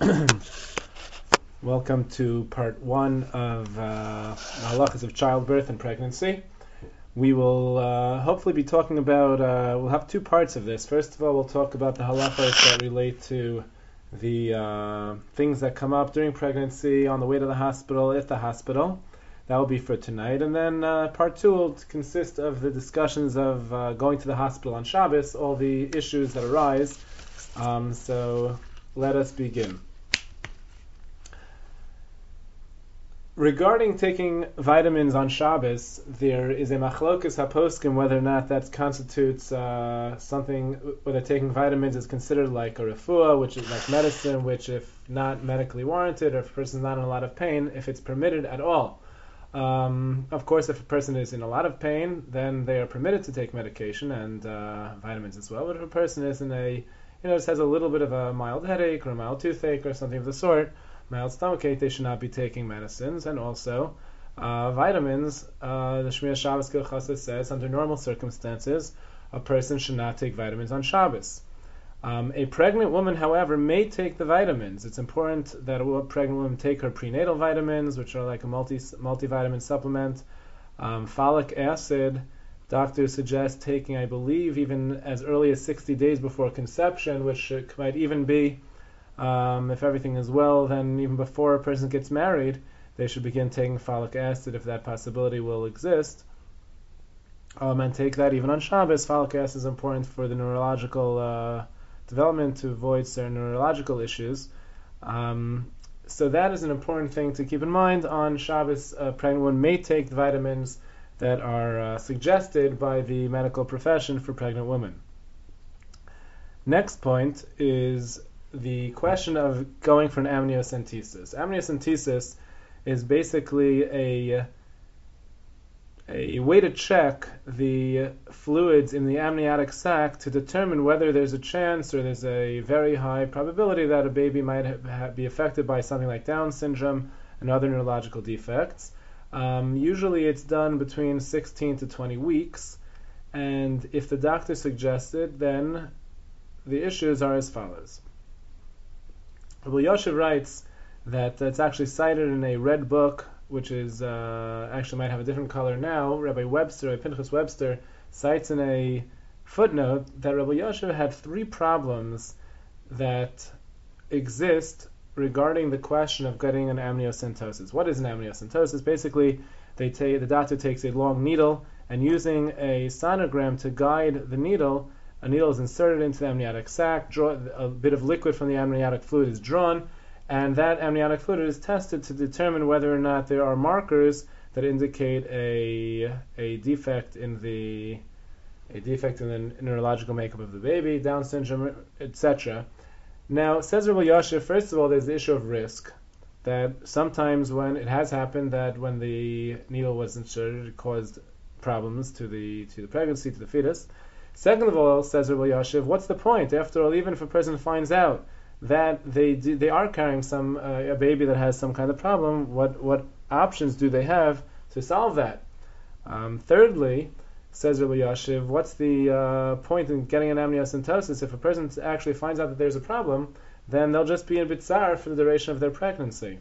Welcome to part one of the halachas of childbirth and pregnancy. We will hopefully be talking about, we'll have two parts of this. First of all, we'll talk about the halachas that relate to the things that come up during pregnancy, on the way to the hospital, at the hospital. That will be for tonight. And then part two will consist of the discussions of going to the hospital on Shabbos, all the issues that arise. So let us begin. Regarding taking vitamins on Shabbos, there is a machlokus haposkim whether or not that constitutes something, whether taking vitamins is considered like a refuah, which is like medicine, which if not medically warranted, or if a person is not in a lot of pain, if it's permitted at all. Of course, if a person is in a lot of pain, then they are permitted to take medication and vitamins as well. But if a person is in just has a little bit of a mild headache or a mild toothache or something of the sort, mild stomachache, they should not be taking medicines. And also, vitamins, the Shmir Shabbos Gilchasa says, under normal circumstances, a person should not take vitamins on Shabbos. A pregnant woman, however, may take the vitamins. It's important that a pregnant woman take her prenatal vitamins, which are like a multivitamin supplement. Folic acid, doctors suggest taking, I believe, even as early as 60 days before conception, which might even be, if everything is well, then even before a person gets married, they should begin taking folic acid if that possibility will exist. And take that even on Shabbos. Folic acid is important for the neurological development to avoid certain neurological issues. So that is an important thing to keep in mind. On Shabbos, a pregnant woman may take the vitamins that are suggested by the medical profession for pregnant women. Next point is the question of going for an amniocentesis. Amniocentesis is basically a way to check the fluids in the amniotic sac to determine whether there's a chance or there's a very high probability that a baby might be affected by something like Down syndrome and other neurological defects. Usually it's done between 16 to 20 weeks, and if the doctor suggested, then the issues are as follows. Rabbi Yoshev writes that it's actually cited in a red book, which is actually might have a different color now. Rabbi Pinchas Webster, cites in a footnote that Rabbi Yoshev had three problems that exist regarding the question of getting an amniocentesis. What is an amniocentesis? Basically, the doctor takes a long needle and using a sonogram to guide the needle, a needle is inserted into the amniotic sac, a bit of liquid from the amniotic fluid is drawn, and that amniotic fluid is tested to determine whether or not there are markers that indicate a defect in the neurological makeup of the baby, Down syndrome, etc. Now, says Rabbi Yoshev, first of all, there's the issue of risk, that sometimes when it has happened that when the needle was inserted, it caused problems to the pregnancy, to the fetus. Second of all, says Rabbi Yoshev, what's the point? After all, even if a person finds out that they are carrying a baby that has some kind of problem, what options do they have to solve that? Thirdly, says Rabbi Yoshev, what's the point in getting an amniocentesis? If a person actually finds out that there's a problem, then they'll just be in bitzar for the duration of their pregnancy.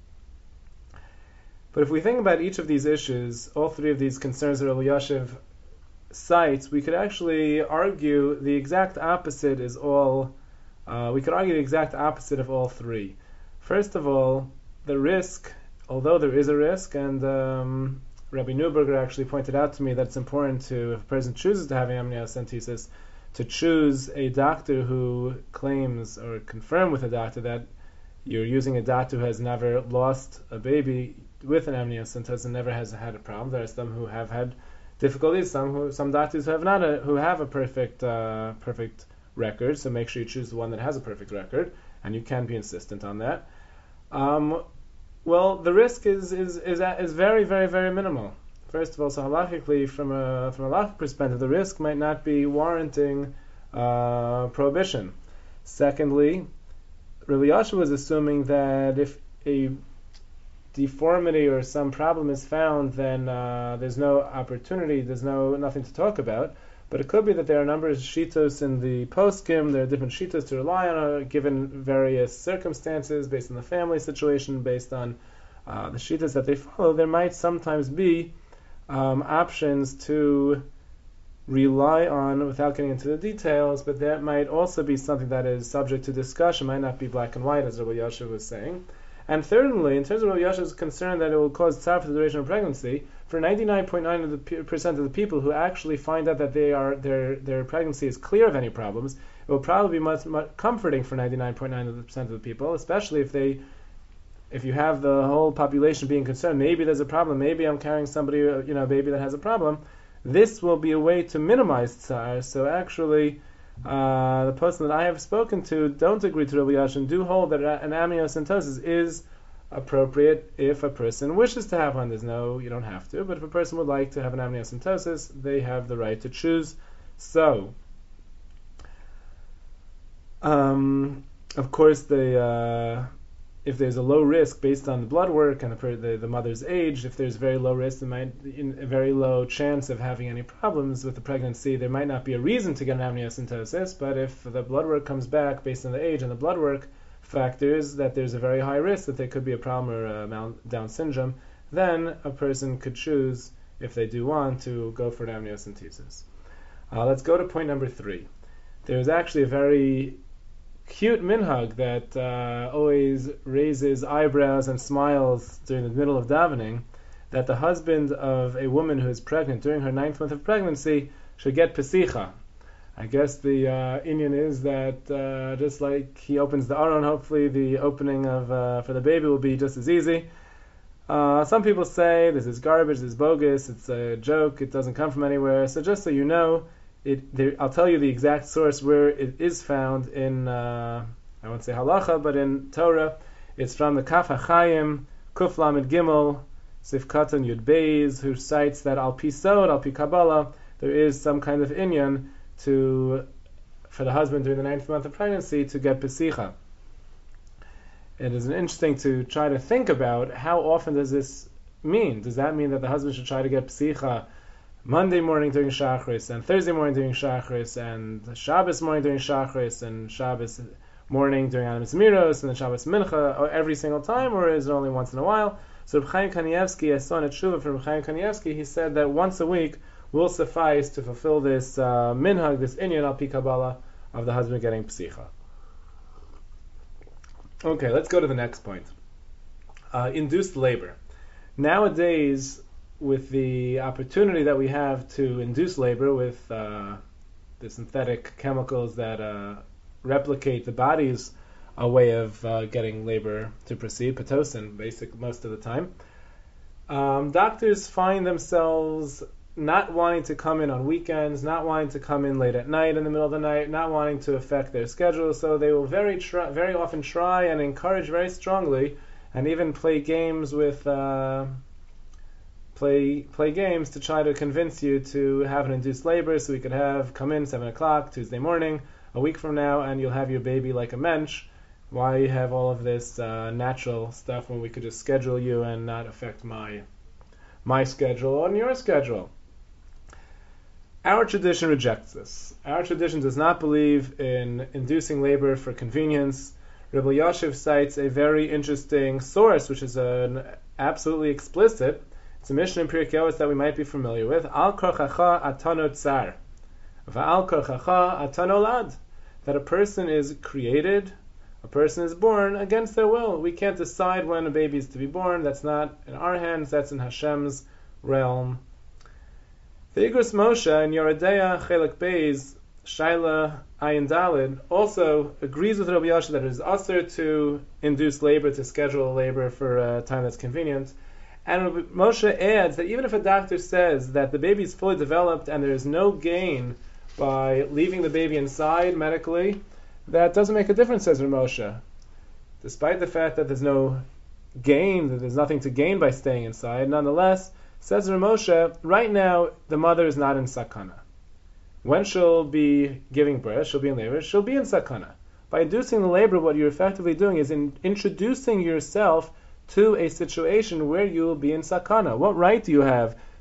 But if we think about each of these issues, all three of these concerns that Rabbi Yoshev cites, we could actually argue the exact opposite is all. We could argue the exact opposite of all three. First of all, the risk, although there is a risk, and Rabbi Neuberger actually pointed out to me that it's important to, if a person chooses to have an amniocentesis, to choose a doctor who claims or confirm with a doctor that you're using a doctor who has never lost a baby with an amniocentesis and never has had a problem. There are some who have had difficulties, some doctors who have a perfect record, so make sure you choose the one that has a perfect record, and you can be insistent on that. Well, the risk is very, very, very minimal. First of all, so halachically, from a halachic perspective, the risk might not be warranting prohibition. Secondly, Rabbi Yoshev was assuming that if a deformity or some problem is found, then there's no opportunity, there's nothing to talk about. But it could be that there are a number of shitos in the poskim. There are different shitos to rely on, given various circumstances, based on the family situation, based on the shitas that they follow. There might sometimes be options to rely on without getting into the details, but that might also be something that is subject to discussion, might not be black and white, as Rabbi Yashiv was saying. And thirdly, in terms of Rabbi Yashiv's concern that it will cause tzar for the duration of pregnancy, for 99.9% of the people who actually find out that their pregnancy is clear of any problems, it will probably be much comforting for 99.9% of the people, especially if you have the whole population being concerned, maybe there's a problem, maybe I'm carrying somebody, a baby that has a problem. This will be a way to minimize tsar. So actually, the person that I have spoken to don't agree to Rabbi Yashin and do hold that an amniocentesis is appropriate if a person wishes to have one. You don't have to, but if a person would like to have an amniocentesis, they have the right to choose. So, of course, if there's a low risk based on the blood work and the mother's age, if there's very low risk, a very low chance of having any problems with the pregnancy, there might not be a reason to get an amniocentesis, but if the blood work comes back based on the age and the blood work factors that there's a very high risk that there could be a problem or Down syndrome, then a person could choose, if they do want, to go for an amniocentesis. Let's go to point number 3. There's actually a very cute minhag that always raises eyebrows and smiles during the middle of davening, that the husband of a woman who is pregnant during her 9th month of pregnancy should get pesicha. I guess the inyan is that just like he opens the aron, hopefully the opening of for the baby will be just as easy. Some people say this is garbage, this is bogus, it's a joke, it doesn't come from anywhere. So just so you know, I'll tell you the exact source where it is found in, I won't say halacha, but in Torah. It's from the Kaf HaChaim, Kuf Lamed Gimel, Sif Katan Yud Beis, who cites that Al Pi Sod, Al Pi Kabbalah, there is some kind of inyan for the husband during the 9th month of pregnancy to get pesicha. It is interesting to try to think about how often does this mean. Does that mean that the husband should try to get pesicha Monday morning during Shachris, and Thursday morning during Shachris, and Shabbos morning during Shachris, and Shabbos morning during Anamis Miros, and then Shabbos Mincha every single time, or is it only once in a while? So Reb Chaim Kanievsky, I saw in a tshuva from Reb Chaim Kanievsky, he said that once a week will suffice to fulfill this minhag, this inyan al pi Kabbalah of the husband getting psicha. Okay, let's go to the next point. Induced labor. Nowadays, with the opportunity that we have to induce labor with the synthetic chemicals that replicate the body's way of getting labor to proceed, Pitocin, most of the time, doctors find themselves not wanting to come in on weekends, not wanting to come in late at night in the middle of the night, not wanting to affect their schedule, so they will very often try and encourage very strongly, and even play games with play games to try to convince you to have an induced labor, so we could come in 7 o'clock Tuesday morning, a week from now, and you'll have your baby like a mensch. Why have all of this natural stuff when we could just schedule you and not affect my schedule and your schedule? Our tradition rejects this. Our tradition does not believe in inducing labor for convenience. Rabbi Yashiv cites a very interesting source, which is absolutely explicit. It's a Mishnah in Pirkei Avos that we might be familiar with. Al korchacha atano tsar, va'al korchacha atano lad. That a person is created, a person is born against their will. We can't decide when a baby is to be born. That's not in our hands. That's in Hashem's realm. The Igros Moshe in Yoredeya Chelek Beis Shaila Ayin Dalid also agrees with Rabbi Yashiv that it is usher to induce labor, to schedule labor for a time that's convenient. And Rabbi Moshe adds that even if a doctor says that the baby is fully developed and there is no gain by leaving the baby inside medically, that doesn't make a difference, says Rabbi Moshe. Despite the fact that there's no gain, that there's nothing to gain by staying inside, nonetheless, says Rabbi Moshe, right now the mother is not in sakana. When she'll be giving birth, she'll be in labor, she'll be in sakana. By inducing the labor, what you're effectively doing is introducing yourself to a situation where you will be in sakana. What right do you have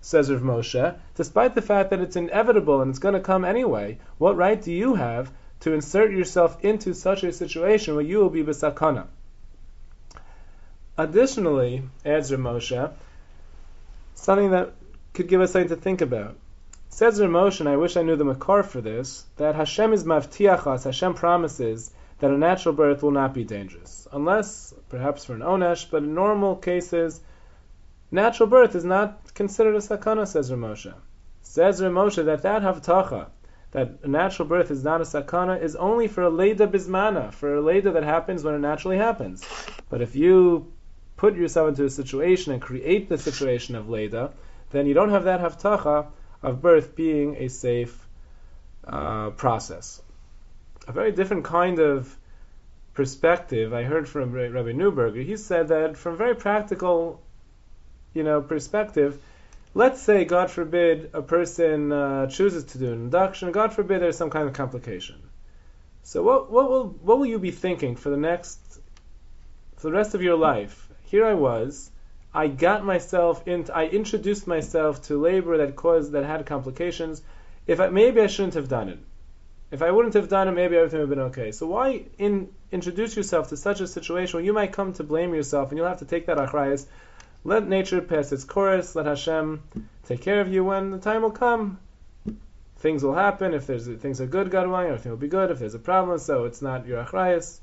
says Rav Moshe, despite the fact that it's inevitable and it's going to come anyway, what right do you have to insert yourself into such a situation where you will be b'sakana? Additionally, adds Rav Moshe, something that could give us something to think about. Says Rav Moshe, and I wish I knew the makar for this, that Hashem is mavtiachas, Hashem promises that a natural birth will not be dangerous. Unless, perhaps for an onesh, but in normal cases, natural birth is not considered a sakana, says Rav Moshe. Says Rav Moshe that havtacha, that a natural birth is not a sakana, is only for a leida bismana, for a leida that happens when it naturally happens. But if you put yourself into a situation and create the situation of leida, then you don't have that havtacha of birth being a safe process. A very different kind of perspective I heard from Rabbi Neuberger. He said that from a very practical, perspective, let's say, God forbid, a person chooses to do an induction. God forbid there's some kind of complication. So what will you be thinking for the rest of your life? Here I was. I introduced myself to labor that had complications. Maybe I shouldn't have done it. If I wouldn't have done it, maybe everything would have been okay. So why introduce yourself to such a situation where you might come to blame yourself and you'll have to take that achrayus? Let nature pass its course. Let Hashem take care of you. When the time will come, things will happen. If things are good, God willing, everything will be good. If there's a problem, so it's not your achrayus.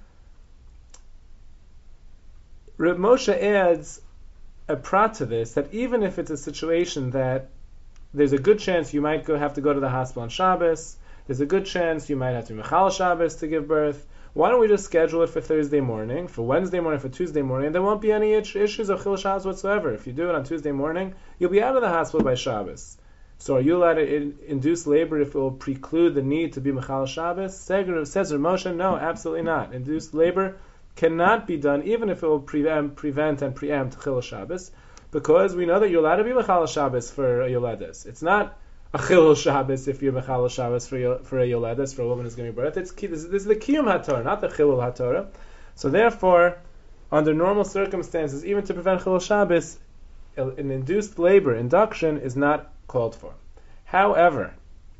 Reb Moshe adds a prat to this, that even if it's a situation that there's a good chance you might have to go to the hospital on Shabbos, there's a good chance you might have to be Mechal Shabbos to give birth, why don't we just schedule it for Thursday morning, for Wednesday morning, for Tuesday morning, and there won't be any issues of Chil Shabbos whatsoever. If you do it on Tuesday morning, you'll be out of the hospital by Shabbos. So are you allowed to induce labor if it will preclude the need to be Mechal Shabbos? Says Rav Moshe, no, absolutely not. Induced labor cannot be done even if it will prevent and preempt Chil Shabbos, because we know that you're allowed to be Mechal Shabbos for a Yoledes. It's not a Chil Shabbos if you're Mechal Shabbos for a Yoledes, for a woman who's giving birth. This is the Kiyum HaTorah, not the Chilul HaTorah. So therefore, under normal circumstances, even to prevent Chil Shabbos, an induced labor, induction, is not called for. However,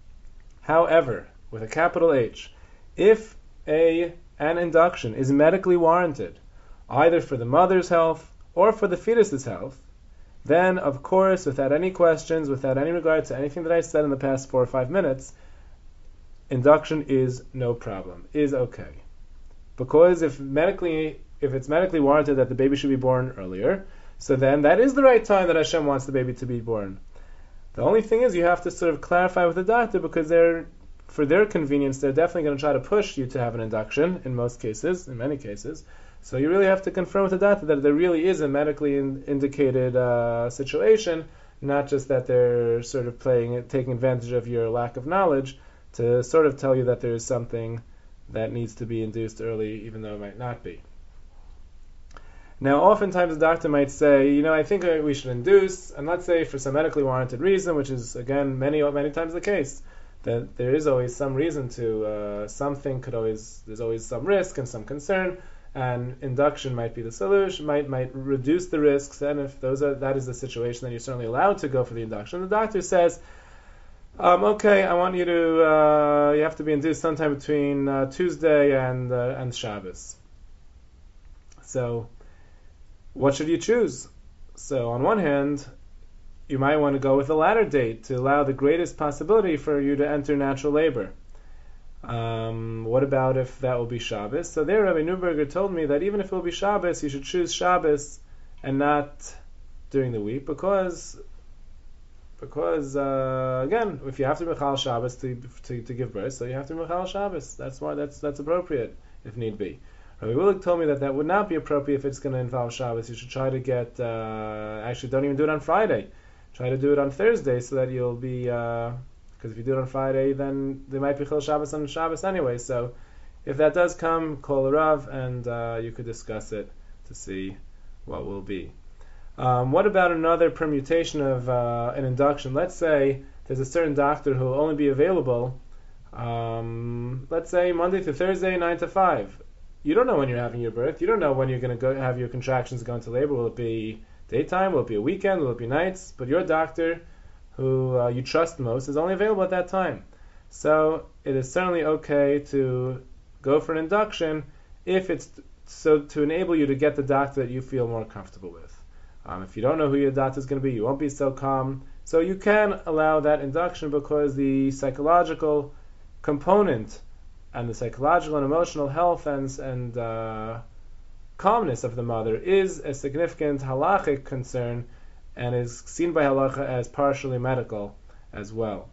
with a capital H, if an induction is medically warranted, either for the mother's health or for the fetus's health, then, of course, without any questions, without any regard to anything that I said in the past 4 or 5 minutes, induction is no problem, is okay. Because if it's medically warranted that the baby should be born earlier, so then that is the right time that Hashem wants the baby to be born. The only thing is you have to sort of clarify with the doctor, because for their convenience, they're definitely going to try to push you to have an induction in many cases. So you really have to confirm with the doctor that there really is a medically indicated situation, not just that they're sort of taking advantage of your lack of knowledge to sort of tell you that there is something that needs to be induced early, even though it might not be. Now, oftentimes the doctor might say, I think we should induce, and let's say for some medically warranted reason, which is, again, many times the case, that there is always some reason to, there's always some risk and some concern, and induction might be the solution, might reduce the risks, and if that is the situation, then you're certainly allowed to go for the induction. The doctor says, okay, I want you to, you have to be induced sometime between Tuesday and Shabbos. So, what should you choose? So, on one hand, you might want to go with the latter date to allow the greatest possibility for you to enter natural labor. What about if that will be Shabbos? So there, Rabbi Neuberger told me that even if it will be Shabbos, you should choose Shabbos and not during the week, because again, if you have to be Mechal Shabbos to give birth, so you have to be Mechal Shabbos. That's appropriate if need be. Rabbi Willig told me that would not be appropriate if it's going to involve Shabbos. You should try to get, actually don't even do it on Friday. Try to do it on Thursday so that you'll be, because if you do it on Friday, then there might be Chil Shabbos on Shabbos anyway. So if that does come, call a Rav and you could discuss it to see what will be. What about another permutation of an induction? Let's say there's a certain doctor who will only be available, let's say Monday to Thursday, 9 to 5. You don't know when you're having your birth. You don't know when you're going to have your contractions go into labor. Will it be daytime? Will it be a weekend? Will it be nights? But your doctor, who you trust most, is only available at that time. So it is certainly okay to go for an induction if it's so to enable you to get the doctor that you feel more comfortable with. If you don't know who your doctor is going to be, you won't be so calm. So you can allow that induction because the psychological component and the psychological and emotional health and calmness of the mother is a significant halachic concern and is seen by halacha as partially medical as well.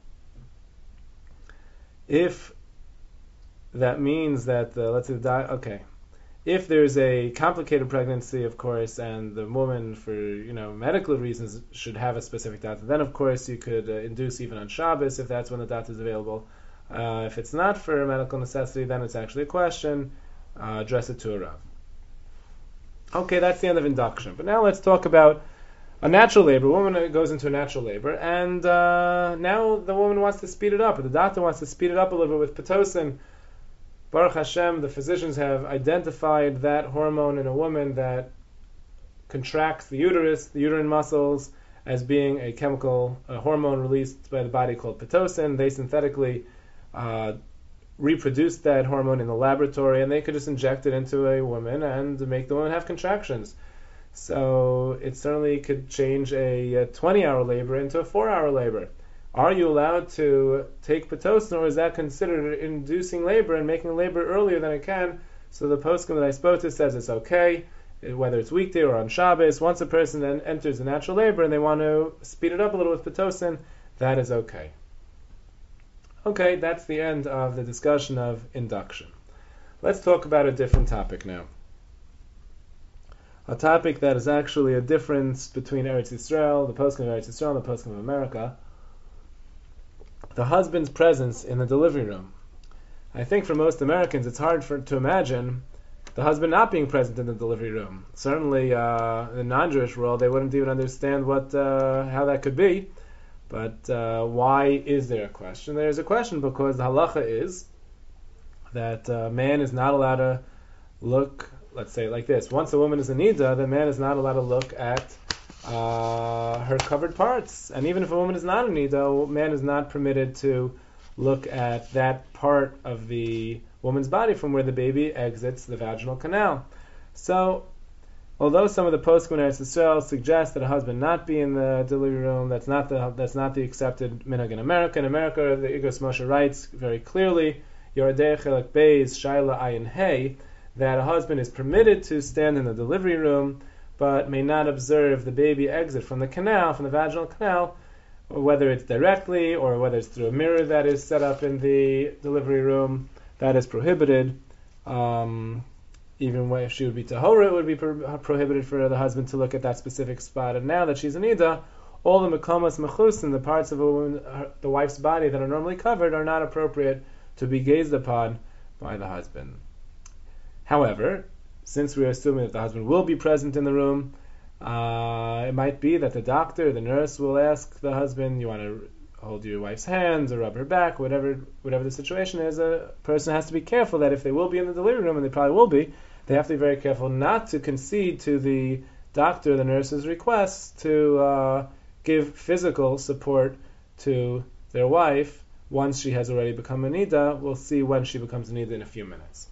If that means that, let's say, if there's a complicated pregnancy, of course, and the woman, for medical reasons, should have a specific doctor, then of course you could induce even on Shabbos if that's when the doctor is available. If it's not for a medical necessity, then it's actually a question. Address it to a Rav. Okay, that's the end of induction. But now let's talk about a natural labor. A woman goes into a natural labor, and now the woman wants to speed it up, or the doctor wants to speed it up a little bit with Pitocin. Baruch Hashem, the physicians have identified that hormone in a woman that contracts the uterus, the uterine muscles, as being a hormone released by the body called Pitocin. They synthetically reproduce that hormone in the laboratory, and they could just inject it into a woman and make the woman have contractions. So it certainly could change a 20-hour labor into a 4-hour labor. Are you allowed to take Pitocin, or is that considered inducing labor and making labor earlier than it can? So the poskim that I spoke to says it's okay, whether it's weekday or on Shabbos. Once a person then enters a natural labor and they want to speed it up a little with Pitocin, that is okay. Okay, that's the end of the discussion of induction. Let's talk about a different topic now. A topic that is actually a difference between Eretz Yisrael, the poskim of Eretz Yisrael, and the poskim of America. The husband's presence in the delivery room. I think for most Americans it's hard to imagine the husband not being present in the delivery room. Certainly in the non-Jewish world they wouldn't even understand how that could be. But why is there a question? There is a question because the halacha is that a man is not allowed to look, let's say it like this, once a woman is a nida, the man is not allowed to look at her covered parts. And even if a woman is not a nida, a man is not permitted to look at that part of the woman's body from where the baby exits the vaginal canal. So, although some of the poskim in Eretz Yisrael suggest that a husband not be in the delivery room, that's not the accepted minhag in America. In America, the Igros Moshe writes very clearly, Yoredei Chelek Beis Shaila Ayin Hey, that a husband is permitted to stand in the delivery room, but may not observe the baby exit from the canal, from the vaginal canal, whether it's directly or whether it's through a mirror that is set up in the delivery room. That is prohibited. Even if she would be tahora, it would be prohibited for the husband to look at that specific spot. And now that she's an ida, all the mekomas mechus and the parts of a woman, the wife's body that are normally covered, are not appropriate to be gazed upon by the husband. However, since we are assuming that the husband will be present in the room, it might be that the doctor, the nurse, will ask the husband, you want to hold your wife's hands or rub her back, whatever the situation is. A person has to be careful that if they will be in the delivery room, and they probably will be, they have to be very careful not to concede to the doctor, the nurse's request to give physical support to their wife once she has already become a nida. We'll see when she becomes a nida in a few minutes.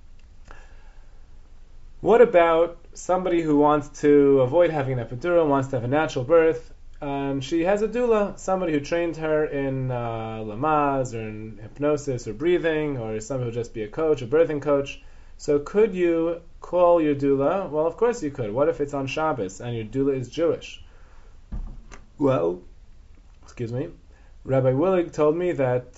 What about somebody who wants to avoid having an epidural, wants to have a natural birth? She has a doula, somebody who trained her in Lamaze or in hypnosis or breathing, or somebody who will just be a coach, a birthing coach. So could you call your doula? Well, of course you could. What if it's on Shabbos and your doula is Jewish? Well, Rabbi Willig told me that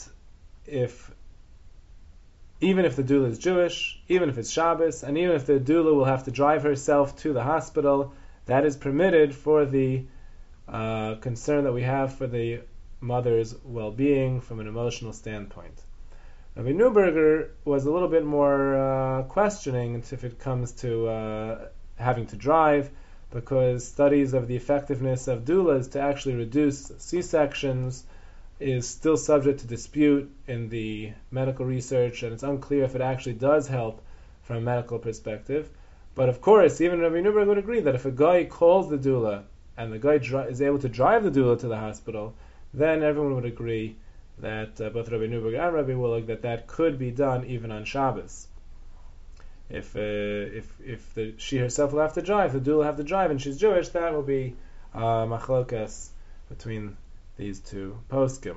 even if the doula is Jewish, even if it's Shabbos, and even if the doula will have to drive herself to the hospital, that is permitted for the concern that we have for the mother's well-being from an emotional standpoint. Rabbi Neuberger was a little bit more questioning if it comes to having to drive, because studies of the effectiveness of doulas to actually reduce C-sections is still subject to dispute in the medical research, and it's unclear if it actually does help from a medical perspective. But of course, even Rabbi Newberg would agree that if a guy calls the doula and the guy is able to drive the doula to the hospital, then everyone would agree that both Rabbi Newberg and Rabbi Willig that could be done even on Shabbos. If she herself will have to drive, the doula will have to drive, and she's Jewish, that will be machlokas between these two poskim.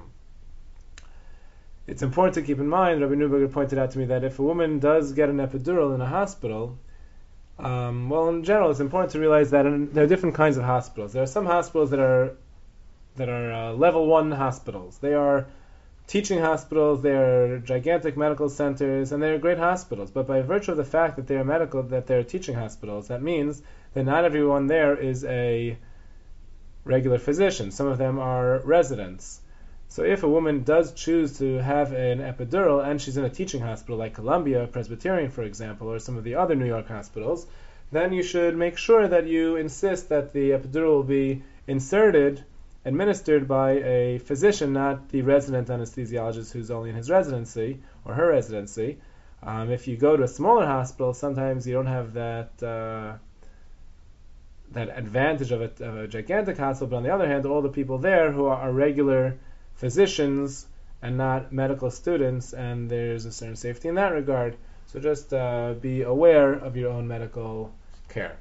It's important to keep in mind, Rabbi Newberger pointed out to me, that if a woman does get an epidural in a hospital, in general, it's important to realize that there are different kinds of hospitals. There are some hospitals that are level 1 hospitals. They are teaching hospitals, they are gigantic medical centers, and they are great hospitals. But by virtue of the fact that they're teaching hospitals, that means that not everyone there is a regular physician. Some of them are residents. So if a woman does choose to have an epidural and she's in a teaching hospital like Columbia Presbyterian, for example, or some of the other New York hospitals, then you should make sure that you insist that the epidural will be administered by a physician, not the resident anesthesiologist who's only in his residency or her residency. If you go to a smaller hospital, sometimes you don't have that advantage of a gigantic hospital, but on the other hand, all the people there who are regular physicians and not medical students, and there's a certain safety in that regard. So just be aware of your own medical care.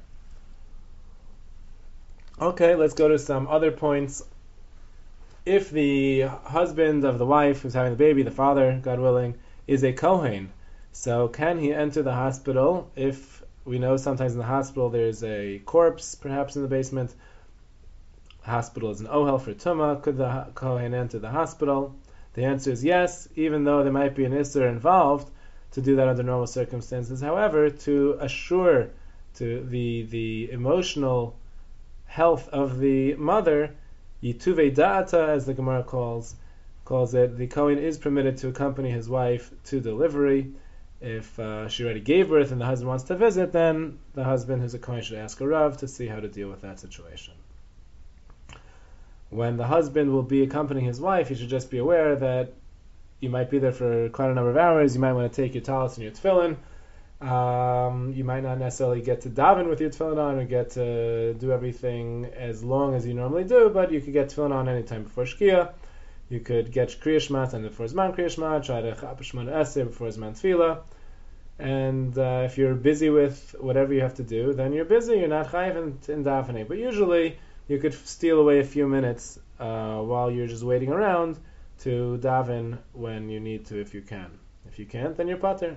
Okay, let's go to some other points. If the husband of the wife who's having the baby, the father, God willing, is a Kohen, so can he enter the hospital? If we know sometimes in the hospital there's a corpse, perhaps in the basement, hospital is an ohel for Tumah, could the Kohen enter the hospital? The answer is yes, even though there might be an Isser involved to do that under normal circumstances. However, to assure to the emotional health of the mother, Yituvei Da'ata, as the Gemara calls it, the Kohen is permitted to accompany his wife to delivery. If she already gave birth and the husband wants to visit, then the husband who's a Kohen should ask a Rav to see how to deal with that situation. When the husband will be accompanying his wife, he should just be aware that you might be there for quite a number of hours. You might want to take your talis and your tefillin. You might not necessarily get to daven with your tefillin on or get to do everything as long as you normally do, but you could get tefillin on anytime before Shkia. You could get Kriya Shema and before Zman Kriya Shema, try to Chap Shemona Esrei before Zman Tefillah. And if you're busy with whatever you have to do, then you're busy. You're not chayiv in davening. But usually you could steal away a few minutes while you're just waiting around to daven when you need to, if you can. If you can't, then you're pater.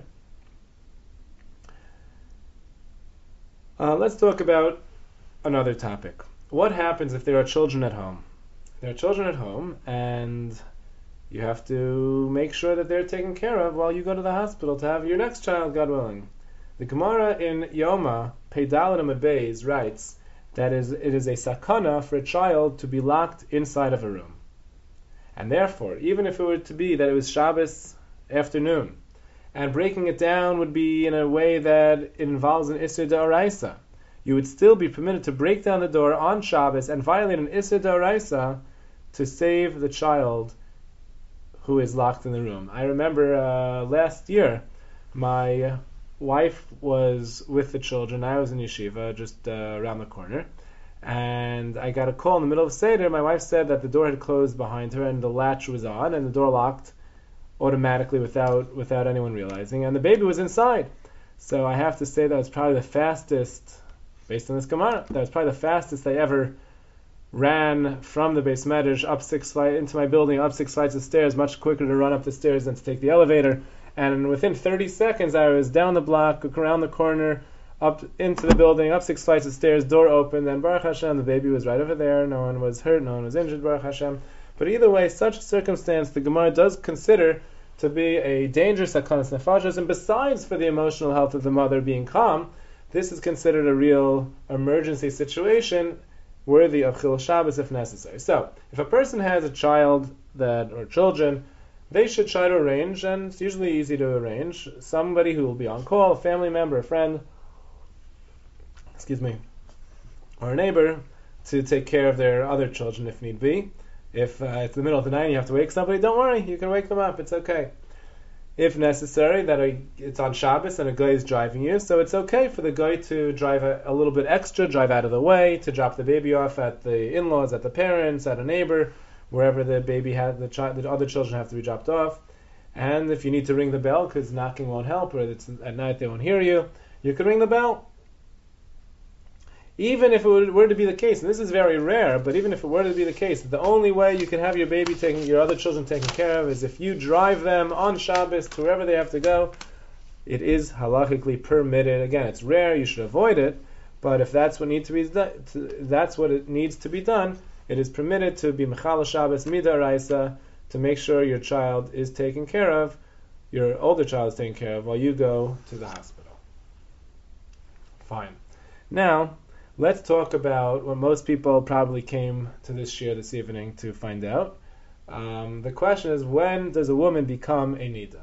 Let's talk about another topic. What happens if there are children at home? There are children at home, and you have to make sure that they're taken care of while you go to the hospital to have your next child, God willing. The Gemara in Yoma, Peidalin Amud Beis, writes that it is a sakana for a child to be locked inside of a room. And therefore, even if it were to be that it was Shabbos afternoon, and breaking it down would be in a way that it involves an Isser D'Oraisa, you would still be permitted to break down the door on Shabbos and violate an Isser D'Oraisa to save the child who is locked in the room. I remember last year, my wife was with the children. I was in yeshiva just around the corner, and I got a call in the middle of Seder. My wife said that the door had closed behind her and the latch was on and the door locked automatically without anyone realizing, and the baby was inside. So I have to say that was probably the fastest, based on this Gemara, that was probably the fastest I ever ran from the Beis Medrash up 6 flights into my building, up 6 flights of stairs, much quicker to run up the stairs than to take the elevator. And within 30 seconds, I was down the block, around the corner, up into the building, up 6 flights of stairs, door opened, and Baruch Hashem, the baby was right over there. No one was hurt, no one was injured, Baruch Hashem. But either way, such a circumstance, the Gemara does consider to be a dangerous sakanas nefashos, and besides for the emotional health of the mother being calm, this is considered a real emergency situation worthy of Chilul Shabbos if necessary. So, if a person has a child or children, they should try to arrange, and it's usually easy to arrange, somebody who will be on call, a family member, a friend, or a neighbor, to take care of their other children if need be. If it's the middle of the night and you have to wake somebody, don't worry, you can wake them up, it's okay. if necessary, that it's on Shabbos and a guy is driving you, so it's okay for the guy to drive a little bit extra, drive out of the way, to drop the baby off at the in-laws, at the parents, at a neighbor, wherever the baby had, the other children have to be dropped off. And if you need to ring the bell because knocking won't help, or it's at night they won't hear you, you can ring the bell. Even if it were to be the case, and this is very rare, but even if it were to be the case, the only way you can have your baby your other children taken care of is if you drive them on Shabbos to wherever they have to go. It is halachically permitted. Again, it's rare, you should avoid it, but if that's what needs to be done, that's what it needs to be done. It is permitted to be mechal Shabbos midaraisa, to make sure your child is taken care of, your older child is taken care of while you go to the hospital. Fine. Now, let's talk about what most people probably came to this shir this evening to find out. The question is, when does a woman become a nida?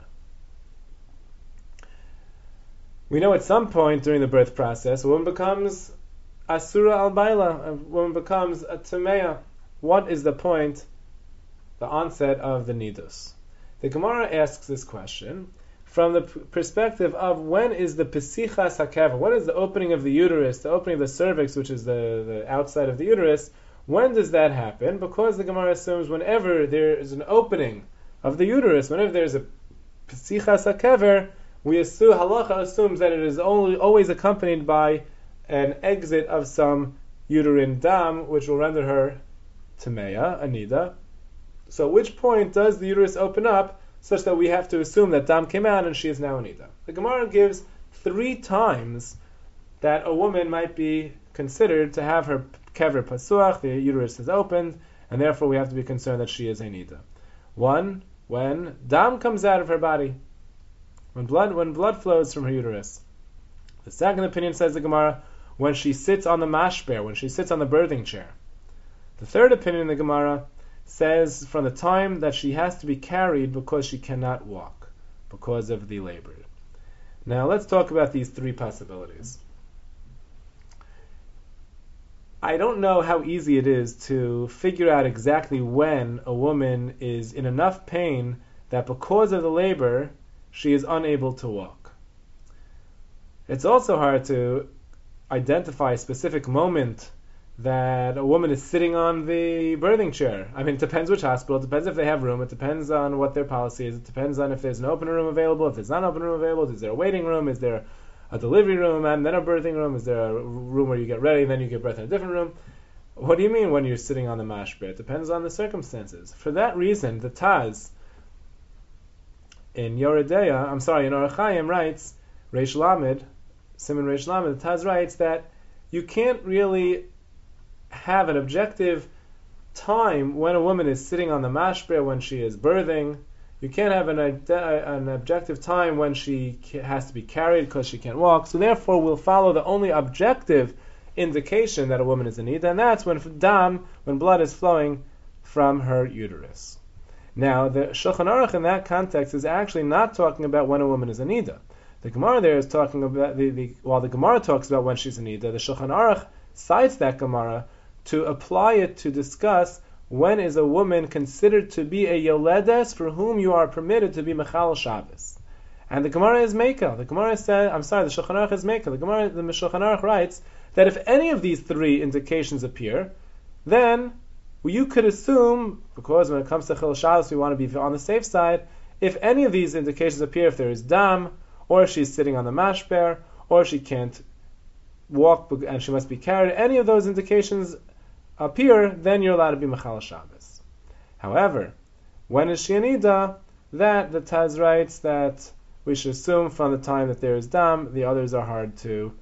We know at some point during the birth process, a woman becomes asura al-baila, a woman becomes a tameya. What is the point, the onset of the nidus? The Gemara asks this question from the perspective of when is the pesichas hakever, when is the opening of the uterus, the opening of the cervix, which is the outside of the uterus, when does that happen? Because the Gemara assumes whenever there is an opening of the uterus, whenever there is a pesichas hakever, halacha assumes that it is always accompanied by an exit of some uterine dam, which will render her tameya, anida. So at which point does the uterus open up such that we have to assume that dam came out and she is now anida? The Gemara gives 3 times that a woman might be considered to have her kever pasuach, the uterus is opened, and therefore we have to be concerned that she is anida. 1, when dam comes out of her body, when blood flows from her uterus. The second opinion, says the Gemara, when she sits on the mashber, when she sits on the birthing chair. The third opinion in the Gemara says from the time that she has to be carried because she cannot walk, because of the labor. Now let's talk about these 3 possibilities. I don't know how easy it is to figure out exactly when a woman is in enough pain that because of the labor she is unable to walk. It's also hard to identify a specific moment that a woman is sitting on the birthing chair. I mean, it depends which hospital, it depends if they have room, it depends on what their policy is, it depends on if there's an open room available, if there's not an open room available, is there a waiting room, is there a delivery room and then a birthing room, is there a room where you get ready and then you give birth in a different room? What do you mean when you're sitting on the mashber? It depends on the circumstances. For that reason, the Taz in Orach Chaim writes, Reish Lamed, Siman Reish Lamed, the Taz writes that you can't really have an objective time when a woman is sitting on the mashber, when she is birthing. You can't have an objective time when she has to be carried because she can't walk. So therefore, we'll follow the only objective indication that a woman is in nida, and that's when blood is flowing from her uterus. Now, the Shulchan Aruch in that context is actually not talking about when a woman is in nida. The Gemara there is talking about while the Gemara talks about when she's in nida, the Shulchan Aruch cites that Gemara to apply it to discuss when is a woman considered to be a yoledes for whom you are permitted to be mechal Shabbos. And the Gemara is mekel. The Gemara said, the Shulchan Aruch is mekel. The Shulchan Aruch writes that if any of these 3 indications appear, then you could assume, because when it comes to Chil Shabbos we want to be on the safe side, if any of these indications appear, if there is dam, or if she's sitting on the mashber, or if she can't walk and she must be carried, any of those indications appear, then you're allowed to be Mechal Shabbos. However, when is she anida? That the Taz writes that we should assume from the time that there is dam. The others are hard to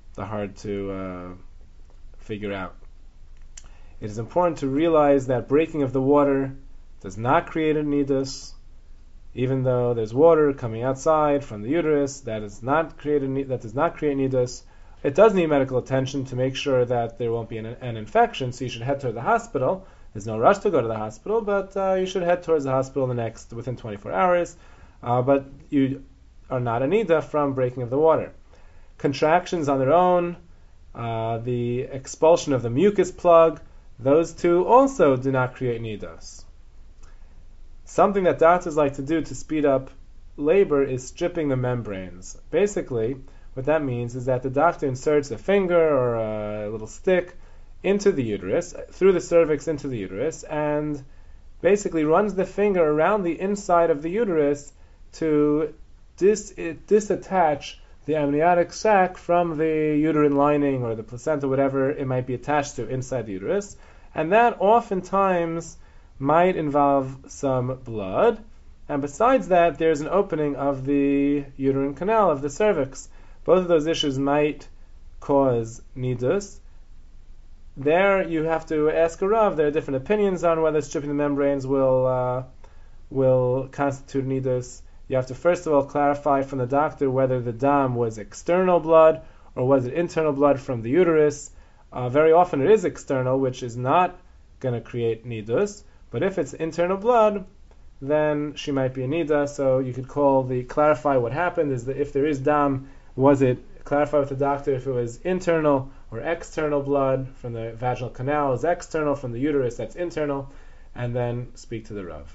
figure out. It is important to realize that breaking of the water does not create a nidus, even though there's water coming outside from the uterus. That does not create nidus. It does need medical attention to make sure that there won't be an infection, so you should head toward the hospital. There's no rush to go to the hospital, but you should head towards the hospital within 24 hours. But you are not anida from breaking of the water. Contractions on their own, the expulsion of the mucus plug, those 2 also do not create nidas. Something that doctors like to do to speed up labor is stripping the membranes. Basically, what that means is that the doctor inserts a finger or a little stick into the uterus, through the cervix into the uterus, and basically runs the finger around the inside of the uterus to disattach the amniotic sac from the uterine lining or the placenta, whatever it might be attached to inside the uterus. And that oftentimes might involve some blood. And besides that, there's an opening of the uterine canal, of the cervix. Both of those issues might cause nidus. There you have to ask a Rav. There are different opinions on whether stripping the membranes will constitute nidus. You have to first of all clarify from the doctor whether the dam was external blood or was it internal blood from the uterus. Very often it is external, which is not going to create nidus. But if it's internal blood, then she might be a nida. So you could clarify what happened is that if there is dam, clarify with the doctor if it was internal or external blood from the vaginal canal is external, from the uterus that's internal, and then speak to the Rav.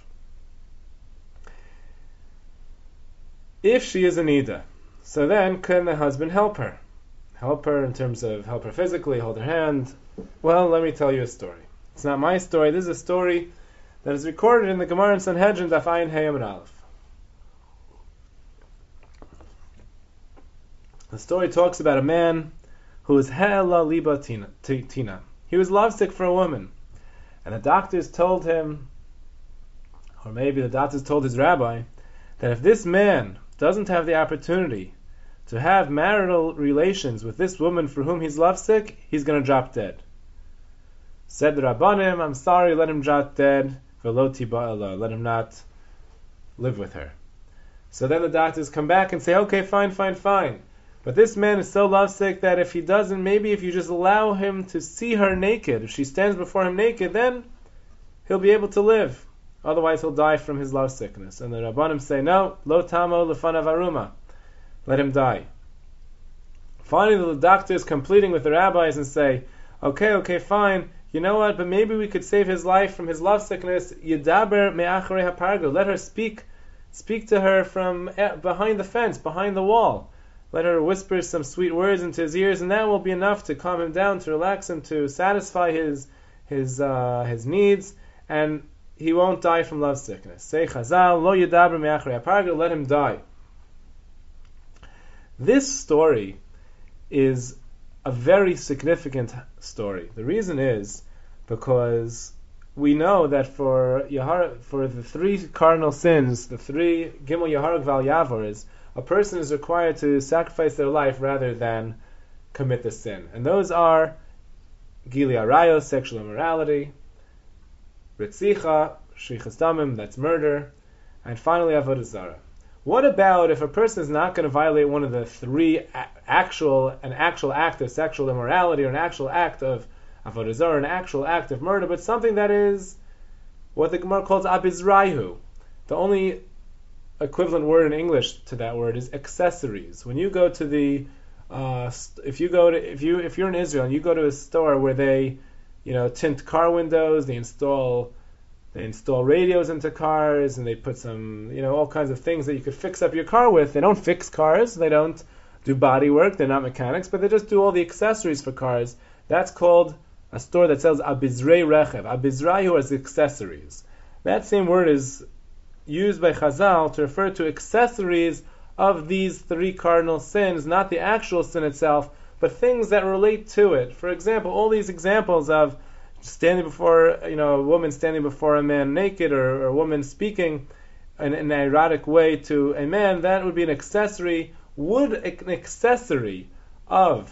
If she is a nida, so then can the husband help her? Help her in terms of help her physically, hold her hand? Well, let me tell you a story. It's not my story. This is a story that is recorded in the Gemara in Sanhedrin, Daf Ayin Hey Amud Aleph. The story talks about a man who was He'ela Liba Tina. He was lovesick for a woman. And the doctors told him, or maybe the doctors told his rabbi, that if this man doesn't have the opportunity to have marital relations with this woman for whom he's lovesick, he's going to drop dead. Said the Rabbanim, I'm sorry, let him drop dead, v'lo tiba'ala, let him not live with her. So then the doctors come back and say, okay, fine. But this man is so lovesick that if he doesn't, maybe if you just allow him to see her naked, if she stands before him naked, then he'll be able to live. Otherwise he'll die from his lovesickness. And the Rabbanim say, no, lo tamo lefanav aruma, let him die. Finally the doctors completing with the rabbis and say, okay, fine, you know what, but maybe we could save his life from his lovesickness. Yedaber me'acharei hapargo, let her speak to her from behind the fence, behind the wall. Let her whisper some sweet words into his ears, and that will be enough to calm him down, to relax him, to satisfy his needs, and he won't die from lovesickness. Say Chazal, lo yedaber me'acharei hapargo, let him die. This story is a very significant story. The reason is because we know that for the three cardinal sins, the three Gimel Yaharag Val Yavoris, a person is required to sacrifice their life rather than commit the sin. And those are Gili Arayos, sexual immorality, Ritzicha, Shrichas Damim, that's murder, and finally Avodah Zarah. What about if a person is not going to violate one of the three an actual act of sexual immorality, or an actual act of Avodah Zarah, an actual act of murder, but something that is what the Gemara calls Abizrayu? The only equivalent word in English to that word is accessories. When you go to if you're in Israel and you go to a store where they, tint car windows, they install radios into cars, and they put some, all kinds of things that you could fix up your car with. They don't fix cars, they don't do body work, they're not mechanics, but they just do all the accessories for cars. That's called a store that sells abizrei rechev. Abizrayu is accessories. That same word is used by Chazal to refer to accessories of these three cardinal sins, not the actual sin itself, but things that relate to it. For example, all these examples of standing before, a woman standing before a man naked, or a woman speaking in an erotic way to a man, that would be an accessory. Would an accessory of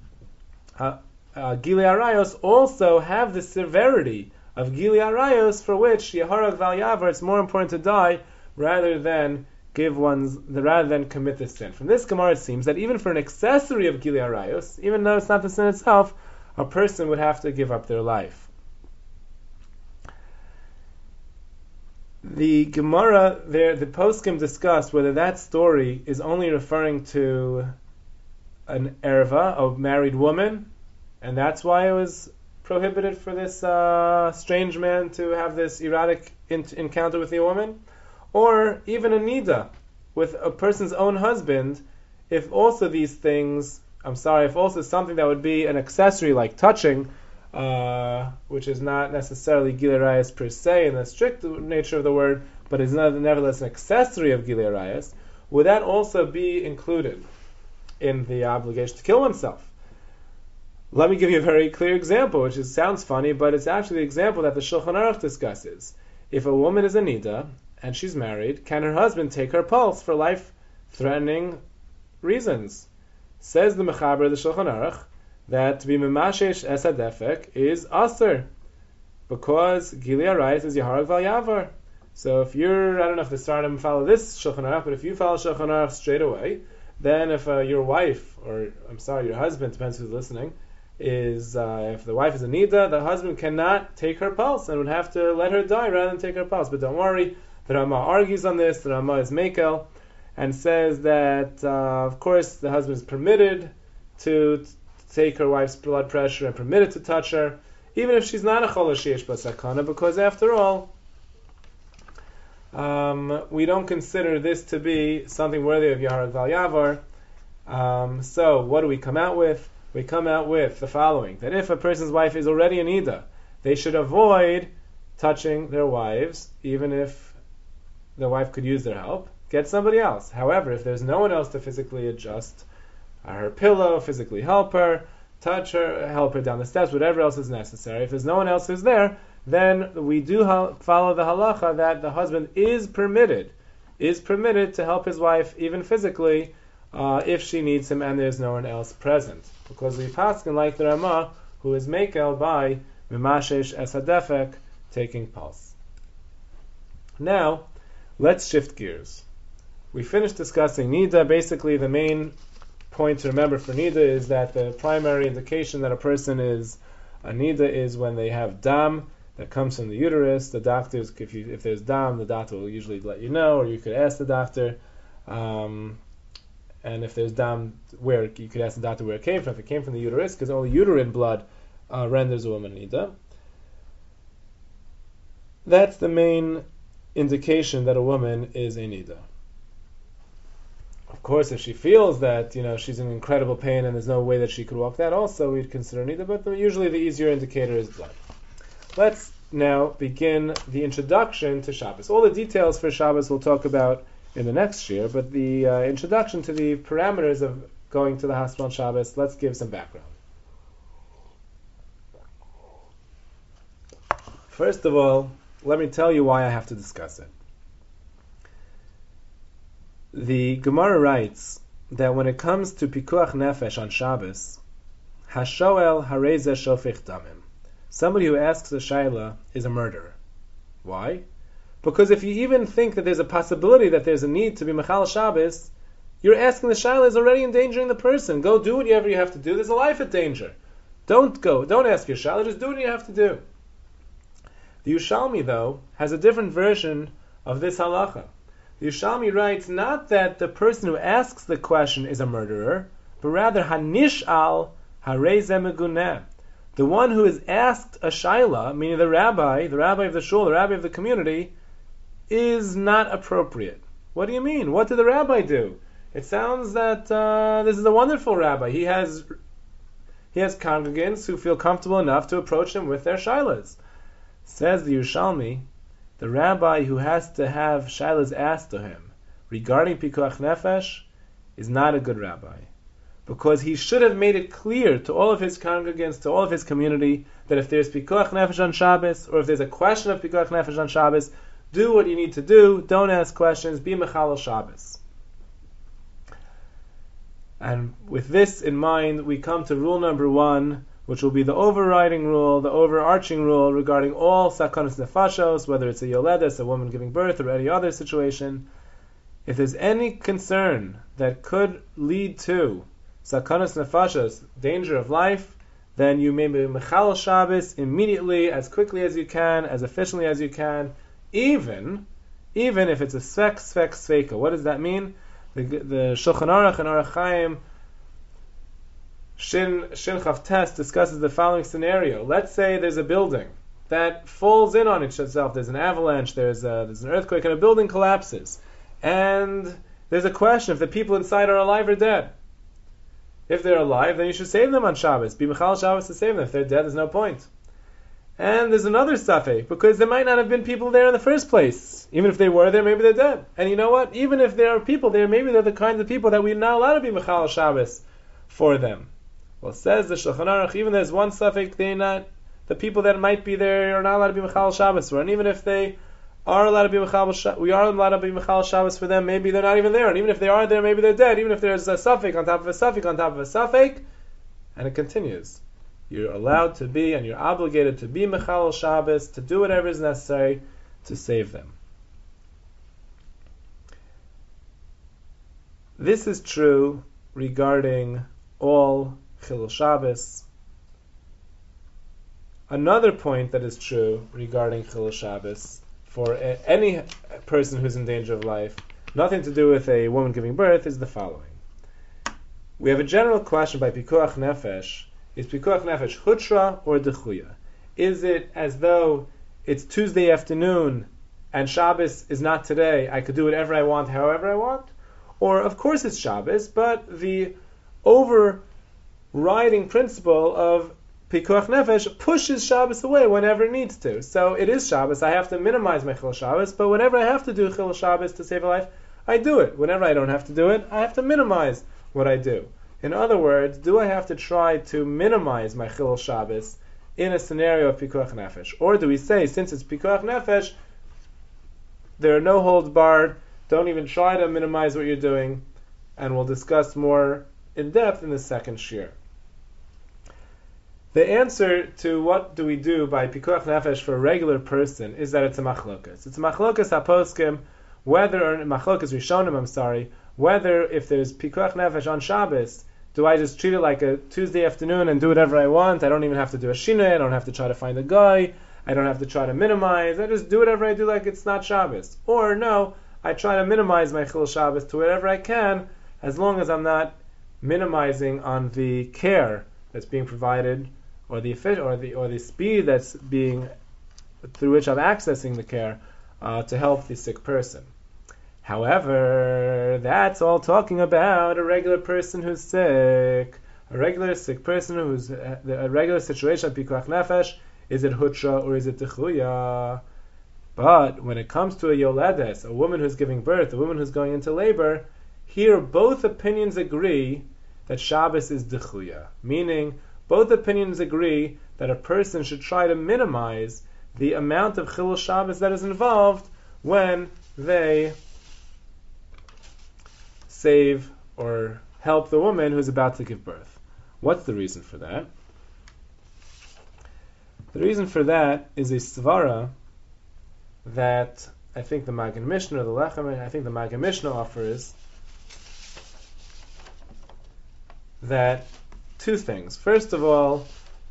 Gili Arayos also have the severity of Gili Arayos, for which Yaharag Val Yavar, it's more important to die rather than commit the sin? From this Gemara it seems that even for an accessory of Gili Arayos, even though it's not the sin itself, a person would have to give up their life. The Gemara there, the poskim discuss whether that story is only referring to an erva, a married woman, and that's why it was prohibited for this strange man to have this erotic encounter with a woman, or even a nida, with a person's own husband, if also these things, if also something that would be an accessory like touching, which is not necessarily Gilei Arayos per se in the strict nature of the word, but is nevertheless an accessory of Gilei Arayos, would that also be included in the obligation to kill oneself? Let me give you a very clear example, which sounds funny, but it's actually the example that the Shulchan Aruch discusses. If a woman is a nida and she's married, can her husband take her pulse for life-threatening reasons? Says the Mechaber, the Shulchan Aruch, that to be memashesh es hadefek is aser, because Gilei Arayos is Yaharag Val Yavar. So if you're, I don't know if the Sardim follow this Shulchan Aruch, but if you follow Shulchan Aruch straight away, then if your wife, or your husband, depends who's listening, if the wife is a nida, the husband cannot take her pulse and would have to let her die rather than take her pulse. But don't worry, the Rama argues on this. The Rama is Mekel and says that of course the husband is permitted to take her wife's blood pressure and permitted to touch her, even if she's not a chola sheyesh ba sakana, because after all, we don't consider this to be something worthy of Yaharag Val Yavar. So what do we come out with? We come out with the following: that if a person's wife is already a nida, they should avoid touching their wives, even if the wife could use their help. Get somebody else. However, if there's no one else to physically adjust her pillow, physically help her, touch her, help her down the steps, whatever else is necessary, if there's no one else who's there, then we do follow the halacha that the husband is permitted to help his wife, even physically, if she needs him and there's no one else present. Because we paskin like the Rama, who is mekel by mimashesh es hadefek, taking pulse. Now, let's shift gears. We finished discussing nida. Basically, the main point to remember for nida is that the primary indication that a person is a nida is when they have dam that comes from the uterus. The doctors, if there's dam, the doctor will usually let you know, or you could ask the doctor. And if there's dam, where you could ask the doctor where it came from. If it came from the uterus, because only uterine blood renders a woman nida. That's the main indication that a woman is a nida. Of course, if she feels that she's in incredible pain and there's no way that she could walk, that also we'd consider nida. But usually the easier indicator is blood. Let's now begin the introduction to Shabbos. All the details for Shabbos we'll talk about in the next year, but the introduction to the parameters of going to the hospital on Shabbos, let's give some background. First of all, let me tell you why I have to discuss it. The Gemara writes that when it comes to pikuach nefesh on Shabbos, hashoel hareze shofech damim, somebody who asks a shaila is a murderer. Why? Because if you even think that there's a possibility that there's a need to be Mechal Shabbos, you're asking the Shaila is already endangering the person. Go do whatever you have to do. There's a life at danger. Don't ask your Shaila, just do what you have to do. The Yerushalmi, though, has a different version of this halacha. The Yerushalmi writes not that the person who asks the question is a murderer, but rather Hanish al Harei Meguneh. The one who is asked a Shaila, meaning the rabbi of the shul, the rabbi of the community, is not appropriate. What do you mean? What did the rabbi do? It sounds that this is a wonderful rabbi. He has congregants who feel comfortable enough to approach him with their shailas. Says the Yerushalmi, the rabbi who has to have shailas asked to him regarding pikuach nefesh is not a good rabbi, because he should have made it clear to all of his congregants, to all of his community, that if there's pikuach nefesh on Shabbos, or if there's a question of pikuach nefesh on Shabbos, do what you need to do. Don't ask questions. Be mechal Shabbos. And with this in mind, we come to rule number 1, which will be the overriding rule, the overarching rule regarding all sakanos nefashos, whether it's a yoledes, a woman giving birth, or any other situation. If there's any concern that could lead to sakanos nefashos, danger of life, then you may be mechal Shabbos immediately, as quickly as you can, as efficiently as you can, even if it's a svek sveika. What does that mean? The Shulchan Aruch and Aruch Chaim Shin Chav Tes discusses the following scenario. Let's say there's a building that falls in on itself. There's an avalanche. There's an earthquake, and a building collapses. And there's a question if the people inside are alive or dead. If they're alive, then you should save them on Shabbos. Be Mechal Shabbos to save them. If they're dead, there's no point. And there's another safek, because there might not have been people there in the first place. Even if they were there, maybe they're dead. And you know what? Even if there are people there, maybe they're the kinds of people that we're not allowed to be Mechal Shabbos for them. Well, it says the Shulchan Aruch, even there's one safek, the people that might be there are not allowed to be Mechal Shabbos for. And even if they are allowed to be Mechal Shabbos, we are allowed to be Mechal Shabbos for them, maybe they're not even there. And even if they are there, maybe they're dead. Even if there's a safek on top of a safek on top of a safek. And it continues. You're allowed to be and you're obligated to be Mechal Shabbos, to do whatever is necessary to save them. This is true regarding all Chilul Shabbos. Another point that is true regarding Chilul Shabbos for any person who's in danger of life, nothing to do with a woman giving birth, is the following. We have a general question by Pikuach Nefesh. Is Pikuach Nefesh Hutra or Dechuya? Is it as though it's Tuesday afternoon and Shabbos is not today, I could do whatever I want, however I want? Or, of course it's Shabbos, but the overriding principle of Pikuach Nefesh pushes Shabbos away whenever it needs to. So it is Shabbos, I have to minimize my Chil Shabbos, but whenever I have to do Chil Shabbos to save a life, I do it. Whenever I don't have to do it, I have to minimize what I do. In other words, do I have to try to minimize my Chil Shabbos in a scenario of Pikuach Nefesh? Or do we say, since it's Pikuach Nefesh, there are no holds barred, don't even try to minimize what you're doing, and we'll discuss more in depth in the second shiur. The answer to what do we do by Pikuach Nefesh for a regular person is that it's a machlokas. It's a machlokas haposkim, whether if there's Pikuach Nefesh on Shabbos, do I just treat it like a Tuesday afternoon and do whatever I want? I don't even have to do a shinoi, I don't have to try to find a guy, I don't have to try to minimize, I just do whatever I do like it's not Shabbos. Or no, I try to minimize my Chil Shabbos to whatever I can, as long as I'm not minimizing on the care that's being provided, or the speed that's being through which I'm accessing the care to help the sick person. However, that's all talking about a regular person who's sick. A regular sick person who's a regular situation of Pikuach Nefesh, is it Hutra or is it Techuya? But when it comes to a Yoledes, a woman who's giving birth, a woman who's going into labor, here both opinions agree that Shabbos is Techuya. Meaning, both opinions agree that a person should try to minimize the amount of Chilul Shabbos that is involved when they save or help the woman who's about to give birth. What's the reason for that? The reason for that is a svara that I think the Magen Mishnah, or the Lechem, I think the Magen Mishnah offers that two things. First of all,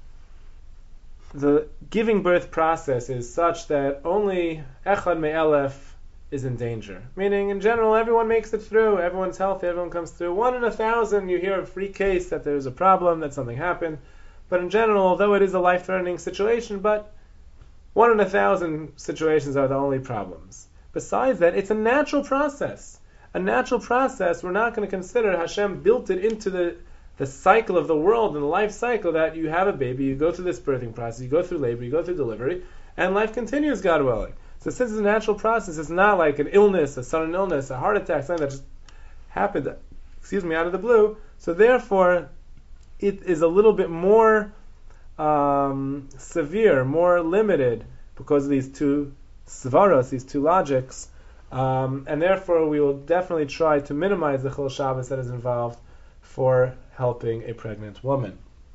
the giving birth process is such that only Echad Me'elef is in danger. Meaning, in general, everyone makes it through, everyone's healthy, everyone comes through. 1 in 1,000, you hear a free case that there's a problem, that something happened. But in general, although it is a life-threatening situation, but 1 in 1,000 situations are the only problems. Besides that, it's a natural process. A natural process, we're not going to consider Hashem built it into the cycle of the world and the life cycle that you have a baby, you go through this birthing process, you go through labor, you go through delivery, and life continues, God willing. So since it's a natural process, it's not like an illness, a sudden illness, a heart attack, something that just happened, out of the blue. So therefore, it is a little bit more severe, more limited, because of these two svaros, these two logics, and therefore we will definitely try to minimize the Chil Shabbos that is involved for helping a pregnant woman.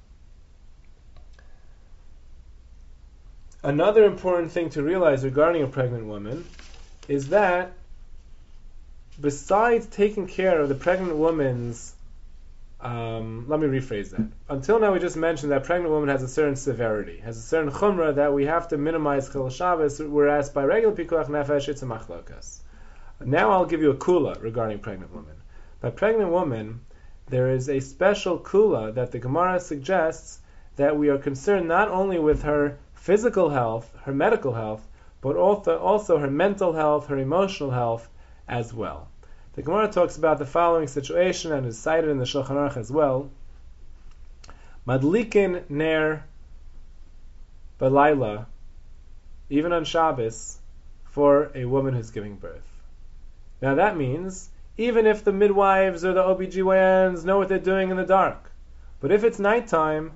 Another important thing to realize regarding a pregnant woman is that besides taking care of the pregnant woman's, let me rephrase that. Until now we just mentioned that a pregnant woman has a certain severity, has a certain chumrah that we have to minimize Chil Shabbos, whereas by regular Pikuach Nefesh it's a machlokas. Now I'll give you a kula regarding pregnant women. By pregnant woman, there is a special kula that the Gemara suggests that we are concerned not only with her physical health, her medical health, but also her mental health, her emotional health as well. The Gemara talks about the following situation and is cited in the Shulchan Aruch as well. Madlikin ner balayla, even on Shabbos, for a woman who's giving birth. Now that means even if the midwives or the OBGYNs know what they're doing in the dark. But if it's nighttime,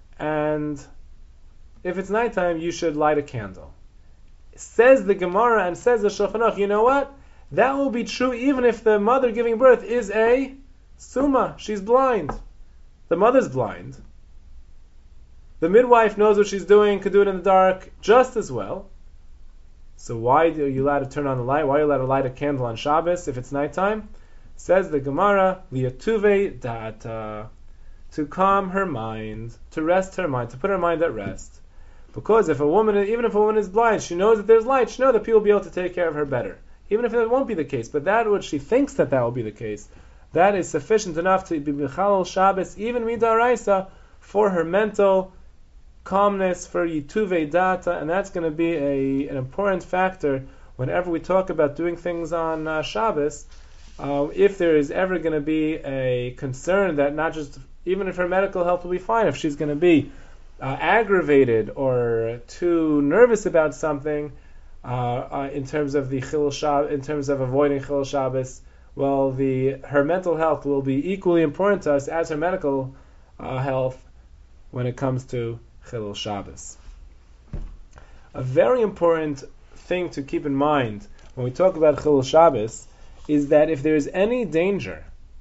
you should light a candle. Says the Gemara and says the Shulchan Aruch, you know what? That will be true even if the mother giving birth is a summa. She's blind. The mother's blind. The midwife knows what she's doing, could do it in the dark just as well. So why are you allowed to turn on the light? Why are you allowed to light a candle on Shabbos if it's nighttime? Says the Gemara, liyatuve data, to calm her mind, to rest her mind, to put her mind at rest. Because even if a woman is blind, she knows that there's light, she knows that people will be able to take care of her better. Even if that won't be the case, but that what she thinks that will be the case, that is sufficient enough to be Mechalel Shabbos, even midaraisa, for her mental calmness, for Yituve Data, and that's going to be an important factor whenever we talk about doing things on Shabbos. If there is ever going to be a concern that not just, even if her medical health will be fine, if she's going to be aggravated or too nervous about something, in terms of the Chilul Shabbos, in terms of avoiding Chilul Shabbos, well, her mental health will be equally important to us as her medical health when it comes to Chilul Shabbos. A very important thing to keep in mind when we talk about Chilul Shabbos is that if there is any danger,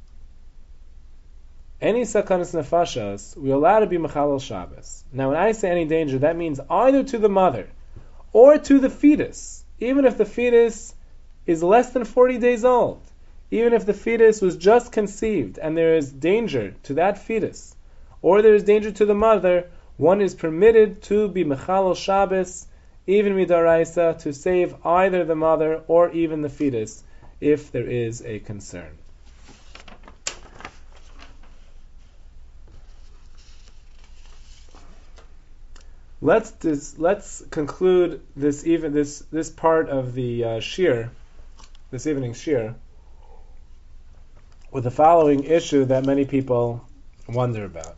any sakanas nefashos, we're allowed to be Mechalel Shabbos. Now, when I say any danger, that means either to the mother or to the fetus, even if the fetus is less than 40 days old, even if the fetus was just conceived and there is danger to that fetus, or there is danger to the mother, one is permitted to be Mechalel Shabbos, even midaraisa, to save either the mother or even the fetus, if there is a concern. Let's conclude this part of the shir, this evening's shir, with the following issue that many people wonder about.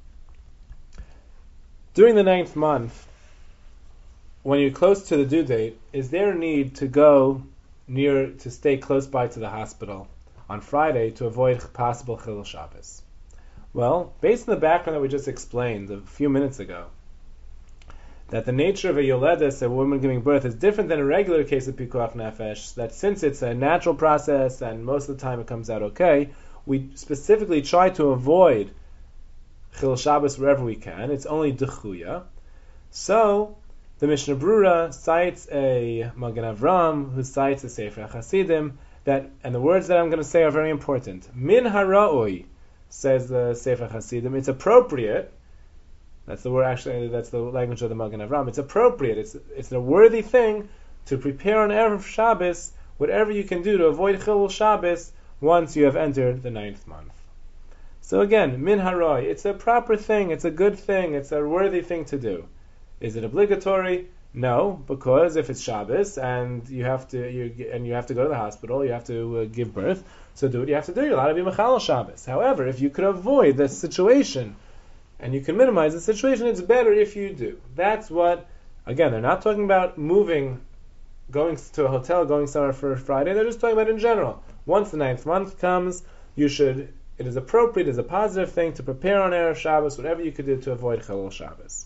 During the 9th month, when you're close to the due date, is there a need to stay close by to the hospital on Friday to avoid possible Chilul Shabbos? Well, based on the background that we just explained a few minutes ago, that the nature of a yoledes, a woman giving birth, is different than a regular case of pikuach nefesh, that since it's a natural process and most of the time it comes out okay, we specifically try to avoid Chilul Shabbos wherever we can. It's only dechuya. So, the Mishnah Brura cites a Magen Avram, who cites a Sefer Chasidim, and the words that I'm going to say are very important. Min hara'oi, says the Sefer Chasidim, it's appropriate. That's the word. Actually, that's the language of the Magen Avram. It's appropriate. It's a worthy thing to prepare on Erev Shabbos whatever you can do to avoid Chilul Shabbos once you have entered the 9th month. So again, min haroi. It's a proper thing. It's a good thing. It's a worthy thing to do. Is it obligatory? No, because if it's Shabbos and you have to go to the hospital, you have to give birth. So do what you have to do. You're allowed to be Mechalel Shabbos. However, if you could avoid the situation, and you can minimize the situation, it's better if you do. That's what, again, they're not talking about going to a hotel, going somewhere for Friday, they're just talking about in general. Once the 9th month comes, it is appropriate, it is a positive thing to prepare on Erev Shabbos, whatever you could do to avoid Chilul Shabbos.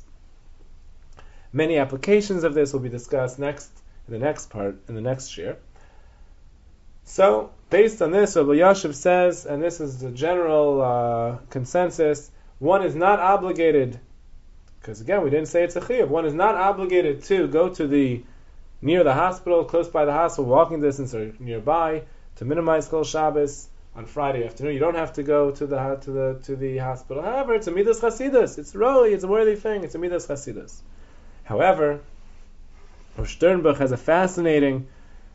Many applications of this will be discussed in the next year. So, based on this, Rabbi Yashiv says, and this is the general consensus, one is not obligated, because again, we didn't say it's a chiyuv, one is not obligated to go to near the hospital, close by the hospital, walking distance or nearby, to minimize Chilul Shabbos on Friday afternoon. You don't have to go to the hospital. However, it's a midas chasidus. It's really, it's a worthy thing. It's a midas chasidus. However, Rosh Sternbuch has a fascinating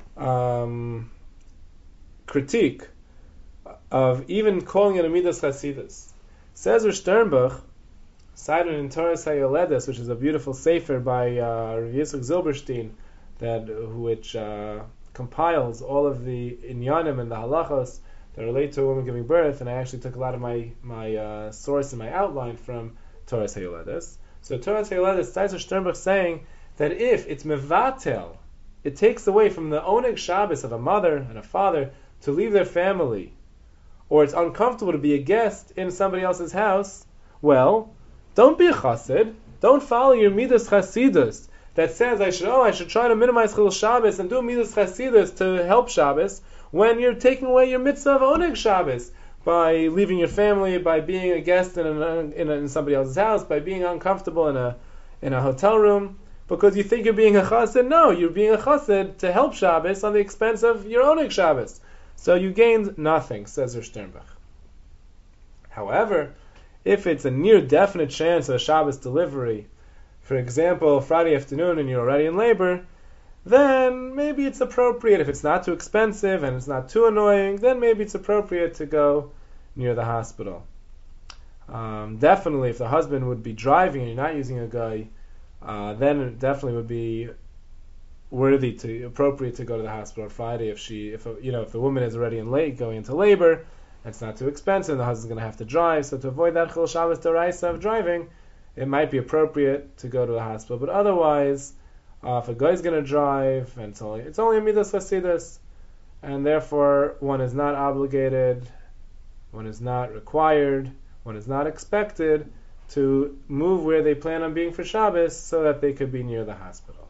critique of even calling it a midas chasidus. Says Rosh Sternbuch, cited in Torah Sayoledes, which is a beautiful sefer by Rav Yitzchak Zilberstein, which compiles all of the inyanim and the halachos that relate to a woman giving birth, and I actually took a lot of my source and my outline from Torah Hayuledes. So Torah Hayuledes, Tzaizer Sternbuch saying that if it's mevatel, it takes away from the oneg Shabbos of a mother and a father to leave their family, or it's uncomfortable to be a guest in somebody else's house, well, don't be a chassid. Don't follow your midas chasidus that says I should try to minimize chilul Shabbos and do midas chasidus to help Shabbos, when you're taking away your mitzvah of oneg Shabbos by leaving your family, by being a guest in somebody else's house, by being uncomfortable in a hotel room because you think you're being a chassid. No, you're being a chassid to help Shabbos on the expense of your oneg Shabbos. So you gained nothing, says Zer Sternbuch. However, if it's a near definite chance of a Shabbos delivery, for example, Friday afternoon and you're already in labor, then maybe it's appropriate, if it's not too expensive and it's not too annoying, then maybe it's appropriate to go near the hospital. Definitely, if the husband would be driving and you're not using a guy, then it definitely would be appropriate to go to the hospital on Friday if the woman is already going into labor. It's not too expensive, and the husband's going to have to drive. So to avoid that chilul Shabbos d'oraisa of driving, it might be appropriate to go to the hospital. But otherwise, if a guy's going to drive, and it's only a midas chasidus, and therefore one is not obligated, one is not required, one is not expected to move where they plan on being for Shabbos so that they could be near the hospital.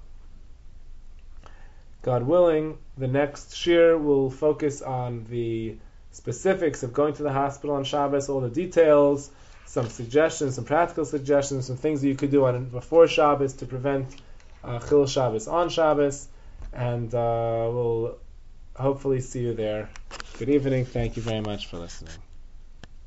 God willing, the next shir will focus on the specifics of going to the hospital on Shabbos, all the details, some suggestions, some practical suggestions, some things that you could do before Shabbos to prevent chilul Shabbos on Shabbos, and we'll hopefully see you there. Good evening. Thank you very much for listening.